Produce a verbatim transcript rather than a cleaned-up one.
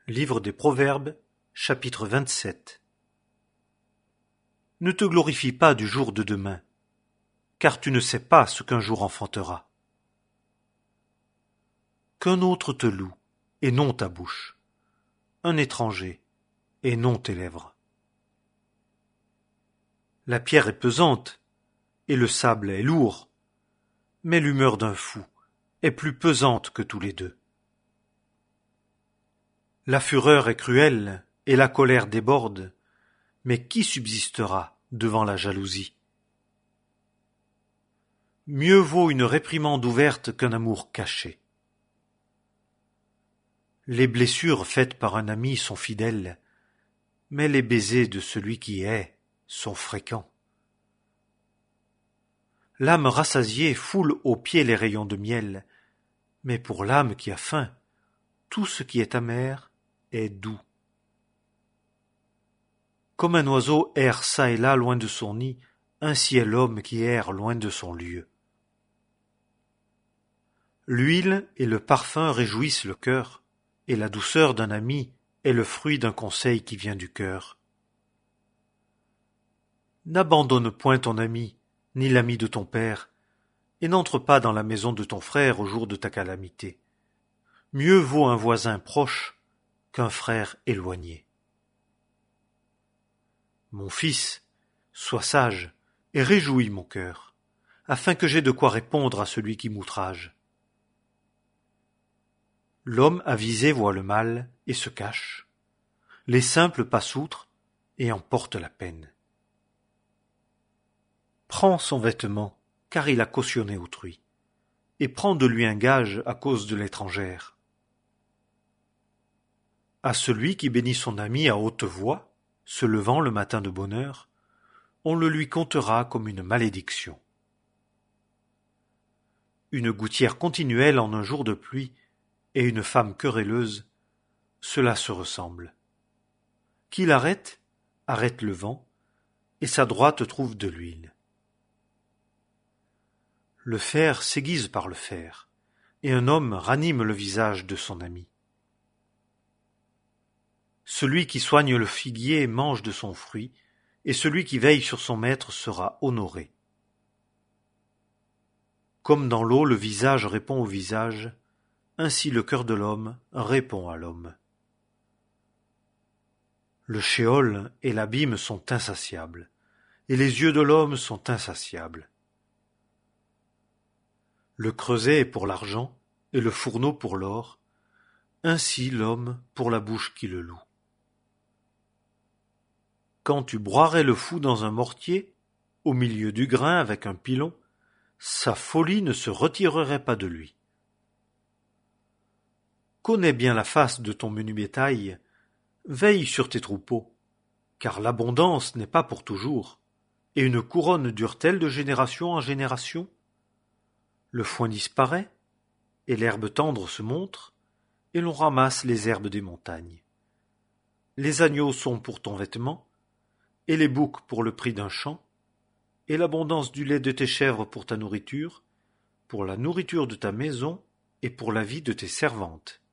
Livre des Proverbes, chapitre vingt-sept. Ne te glorifie pas du jour de demain, car tu ne sais pas ce qu'un jour enfantera. Qu'un autre te loue, et non ta bouche, un étranger, et non tes lèvres. La pierre est pesante, et le sable est lourd, mais l'humeur d'un fou est plus pesante que tous les deux. La fureur est cruelle, et la colère déborde, mais qui subsistera devant la jalousie? Mieux vaut une réprimande ouverte qu'un amour caché. Les blessures faites par un ami sont fidèles, mais les baisers de celui qui hait sont fréquents. L'âme rassasiée foule aux pieds les rayons de miel, mais pour l'âme qui a faim, tout ce qui est amer est doux. Comme un oiseau erre çà et là loin de son nid, ainsi est l'homme qui erre loin de son lieu. L'huile et le parfum réjouissent le cœur, et la douceur d'un ami est le fruit d'un conseil qui vient du cœur. N'abandonne point ton ami, ni l'ami de ton père, et n'entre pas dans la maison de ton frère au jour de ta calamité. Mieux vaut un voisin proche qu'un frère éloigné. Mon fils, sois sage et réjouis mon cœur, afin que j'aie de quoi répondre à celui qui m'outrage. L'homme avisé voit le mal et se cache. Les simples passent outre et en portent la peine. Prends son vêtement, car il a cautionné autrui, et prends de lui un gage à cause de l'étrangère. À celui qui bénit son ami à haute voix, se levant le matin de bonne heure, on le lui comptera comme une malédiction. Une gouttière continuelle en un jour de pluie et une femme querelleuse, cela se ressemble. Qui l'arrête, arrête le vent, et sa droite trouve de l'huile. Le fer s'aiguise par le fer, et un homme ranime le visage de son ami. Celui qui soigne le figuier mange de son fruit, et celui qui veille sur son maître sera honoré. Comme dans l'eau le visage répond au visage, ainsi le cœur de l'homme répond à l'homme. Le shéol et l'abîme sont insatiables, et les yeux de l'homme sont insatiables. Le creuset est pour l'argent, et le fourneau pour l'or, ainsi l'homme pour la bouche qui le loue. Quand tu broierais le fou dans un mortier, au milieu du grain avec un pilon, sa folie ne se retirerait pas de lui. Connais bien la face de ton menu bétail, veille sur tes troupeaux, car l'abondance n'est pas pour toujours, et une couronne dure-t-elle de génération en génération? Le foin disparaît, et l'herbe tendre se montre, et l'on ramasse les herbes des montagnes. Les agneaux sont pour ton vêtement, et les boucs pour le prix d'un champ, et l'abondance du lait de tes chèvres pour ta nourriture, pour la nourriture de ta maison et pour la vie de tes servantes.